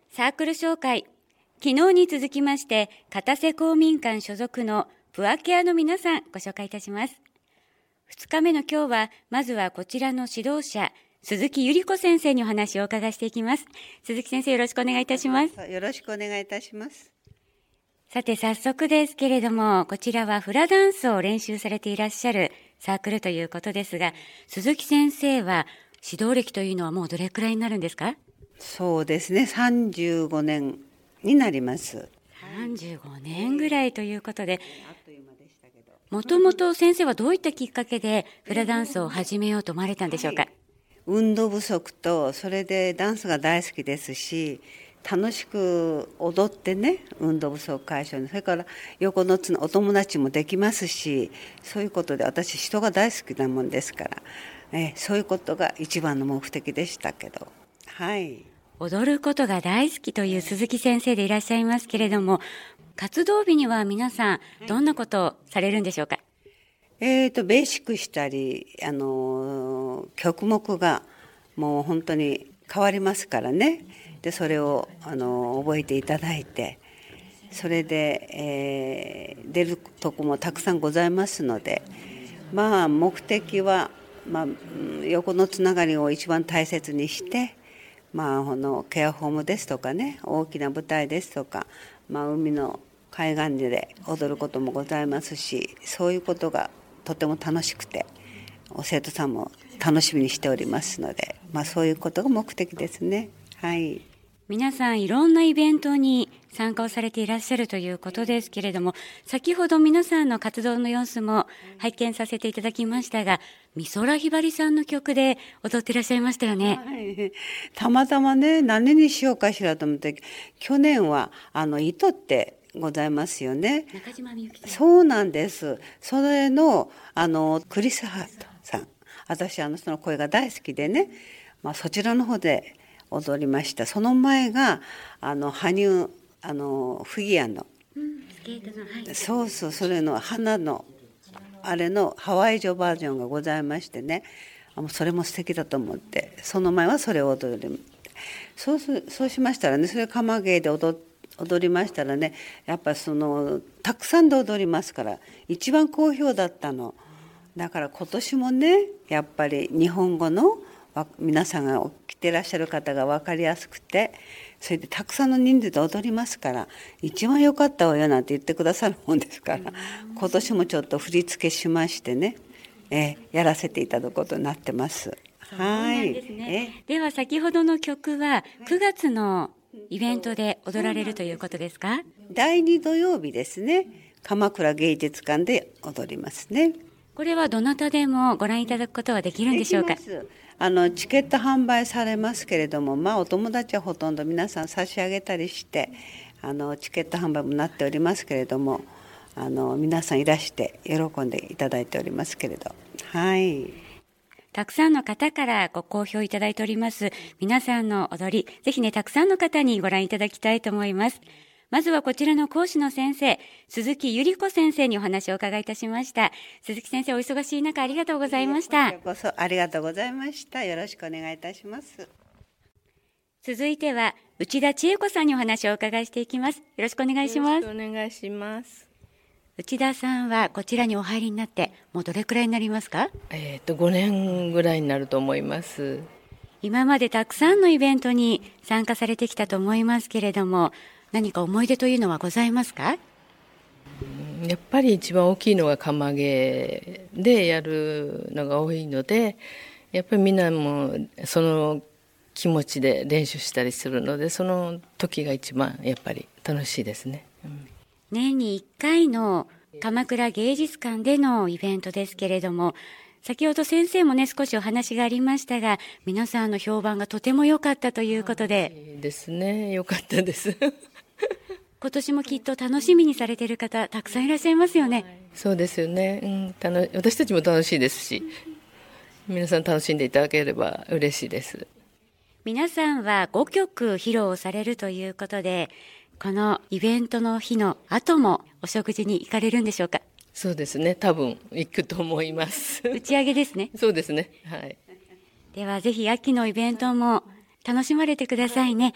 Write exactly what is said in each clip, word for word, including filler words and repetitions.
サークル紹介。昨日に続きまして片瀬公民館所属のプアケアの皆さんご紹介いたします。ふつかめの今日はまずはこちらの指導者鈴木百合子先生にお話をお伺いしていきます。鈴木先生、よろしくお願いいたします。 よろしくお願いいたします。 さて早速ですけれども、こちらはフラダンスを練習されていらっしゃるサークルということですが、鈴木先生は指導歴というのはもうどれくらいになるんですか？ そうですね、さんじゅうごねんになります。 さんじゅうごねんぐらいということで、もともと先生はどういったきっかけでフラダンスを始めようと思われたんでしょうか？はい、 運動不足と、それでダンスが大好きですし、楽しく踊ってね、運動不足解消に、それから横のつのお友達もできますし、そういうことで私人が大好きなもんですから、えそういうことが一番の目的でしたけど、はい。 踊ることが大好きという鈴木先生でいらっしゃいますけれども、活動日には皆さんどんなことをされるんでしょうか？ えーと、ベーシックしたり、あの曲目がもう本当に変わりますからね。でそれをあの覚えていただいて、それで、えー、出るとこもたくさんございますので、まあ目的は、まあ、横のつながりを一番大切にして、まあ、このケアホームですとかね、大きな舞台ですとか、まあ、海の海岸で踊ることもございますし、そういうことがとても楽しくて、生徒さんも楽しみにしておりますので、まあ、そういうことが目的ですね。はい。 皆さんいろんなイベントに参加をされていらっしゃるということですけれども、先ほど皆さんの活動の様子も拝見させていただきましたが、美空ひばりさんの曲で踊っていらっしゃいましたよね。 はい、たまたまね、何にしようかしらと思って、去年はあの糸ってございますよね。 中島みゆきさん。 そうなんです。それのあのクリス・ハートさん、私あの人の声が大好きでね、まあ、そちらの方で踊りました。その前があの羽生あのフィギュアの、 うん、スケートの、はい、 そうそう、それの花のあれのハワイ女バージョンがございましてね、もうそれも素敵だと思って、その前はそれを踊る。そうすそうしましたらね、それ釜芸で踊踊りましたらね、やっぱそのたくさんで踊りますから一番好評だったの。だから今年もね、やっぱり日本語の皆さんが来てらっしゃる方が分かりやすくて、それでたくさんの人数で踊りますから、一番良かったわよなんて言ってくださるもんですから、今年もちょっと振り付けしましてね、えやらせていただくことになってます。 はい。えでは先ほどの曲はくがつのイベントで踊られるということですか？ だいに土曜日ですね、鎌倉芸術館で踊りますね。 これはどなたでもご覧いただくことはできるんでしょうか？ できます。あのチケット販売されますけれども、まあ、お友達はほとんど皆さん差し上げたりして、あのチケット販売もなっておりますけれども、あの皆さんいらして喜んでいただいておりますけれど、はい。 たくさんの方からご好評いただいております皆さんの踊り、ぜひねたくさんの方にご覧いただきたいと思います。まずはこちらの講師の先生、鈴木百合子先生にお話をお伺いいたしました。鈴木先生、お忙しい中ありがとうございました。 こちらこそありがとうございました。よろしくお願いいたします。 続いては内田千恵子さんにお話をお伺いしていきます。よろしくお願いします。 よろしくお願いします。 内田さんはこちらにお入りになってもうどれくらいになりますか？ えっとごねんぐらいになると思います。 今までたくさんのイベントに参加されてきたと思いますけれども、何か思い出というのはございますか？ やっぱり一番大きいのが釜芸でやるのが多いので、やっぱりみんなもその気持ちで練習したりするので、その時が一番やっぱり楽しいですね。うん、 年にいっかいの鎌倉芸術館でのイベントですけれども、先ほど先生もね少しお話がありましたが、皆さんの評判がとても良かったということで。 いいですね、良かったです今年もきっと楽しみにされている方たくさんいらっしゃいますよね。 そうですよね、うん、楽私たちも楽しいですし、皆さん楽しんでいただければ嬉しいです。 皆さんはごきょく披露されるということで、このイベントの日の後もお食事に行かれるんでしょうか？ そうですね、多分行くと思います打ち上げですね。 そうですね、はい。 ではぜひ秋のイベントも楽しまれてくださいね。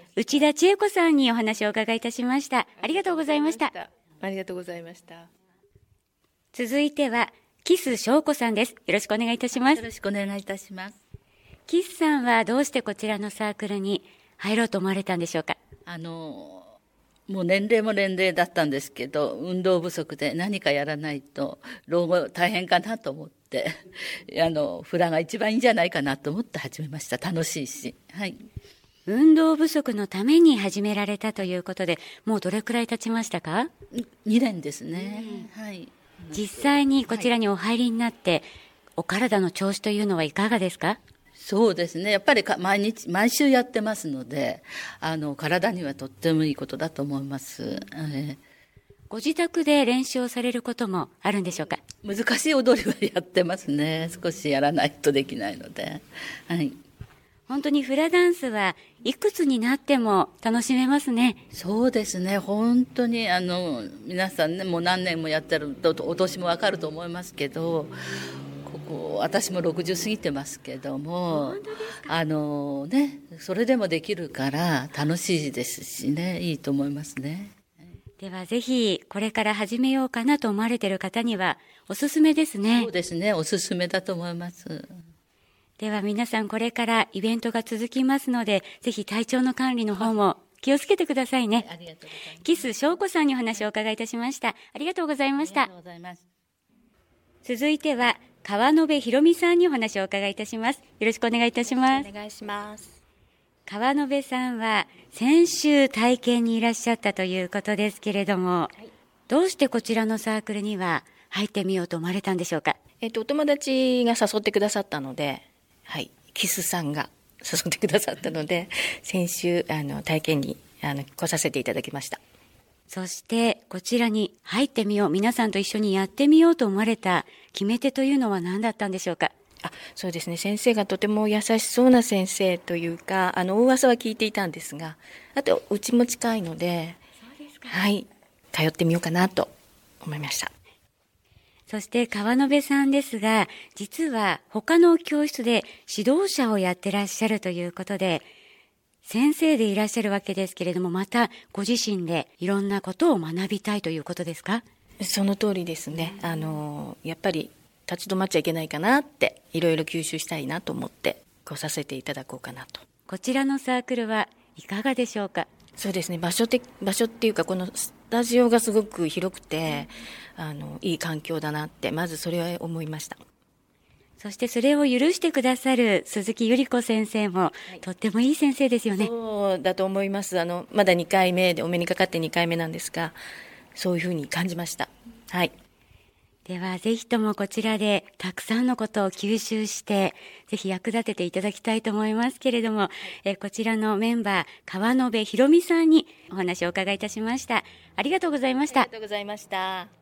内田千恵子さんにお話をお伺いいたしました。ありがとうございました。 ありがとうございました。 続いてはキス翔子さんです。よろしくお願いいたします。 よろしくお願いいたします。 キスさんはどうしてこちらのサークルに入ろうと思われたんでしょうか。 あのもう年齢も年齢だったんですけど、運動不足で何かやらないと老後大変かなと思ってあのフラが一番いいんじゃないかなと思って始めました。楽しいし、はい、 運動不足のために始められたということで、もうどれくらい経ちましたか。 にねんですね、うん、はい。 実際にこちらにお入りになって、はい、お体の調子というのはいかがですか。 そうですね、やっぱりか毎日毎週やってますので、あの体にはとってもいいことだと思います、えー、 ご自宅で練習をされることもあるんでしょうか。 難しい踊りはやってますね。少しやらないとできないので、はい、 本当にフラダンスはいくつになっても楽しめますね。 そうですね、本当にあの皆さんね、もう何年もやってるとお年もわかると思いますけど、ここ私もろくじゅう過ぎてますけども、あのね、それでもできるから楽しいですしね、いいと思いますね。 ではぜひこれから始めようかなと思われている方にはおすすめですね。 そうですね、おすすめだと思います。 では皆さん、これからイベントが続きますので、ぜひ体調の管理の方も気をつけてくださいね。 ありがとうございます。 キス翔子さんにお話をお伺いいたしました。ありがとうございました。 ありがとうございます。 続いては川野辺ひろみさんにお話をお伺いいたします。よろしくお願いいたします。 お願いします。 川野辺さんは先週体験にいらっしゃったということですけれども、はい、どうしてこちらのサークルには入ってみようと思われたんでしょうか。 えっと、お友達が誘ってくださったので、はい、キスさんが誘ってくださったので、先週あの体験にあの来させていただきました。 そしてこちらに入ってみよう、皆さんと一緒にやってみようと思われた決め手というのは何だったんでしょうか。 あ、そうですね、先生がとても優しそうな先生というか、あの噂は聞いていたんですが、あとうちも近いので、 そうですか、 はい、通ってみようかなと思いました。 そして川野辺さんですが、実は他の教室で指導者をやってらっしゃるということで、先生でいらっしゃるわけですけれども、またご自身でいろんなことを学びたいということですか。 その通りですね。あのやっぱり立ち止まっちゃいけないかなって、いろいろ吸収したいなと思って来させていただこうかなと。 こちらのサークルはいかがでしょうか。 そうですね、場所て場所っていうか、このスタジオがすごく広くて、あのいい環境だなって、まずそれは思いました。 そしてそれを許してくださる鈴木百合子先生も、はい、とってもいい先生ですよね。 そうだと思います。あのまだにかいめで、お目にかかってにかいめなんですが、そういうふうに感じました。はい。 ではぜひともこちらでたくさんのことを吸収して、ぜひ役立てていただきたいと思いますけれども、えこちらのメンバー川野辺ひろみさんにお話をお伺いいたしました。ありがとうございました。 ありがとうございました。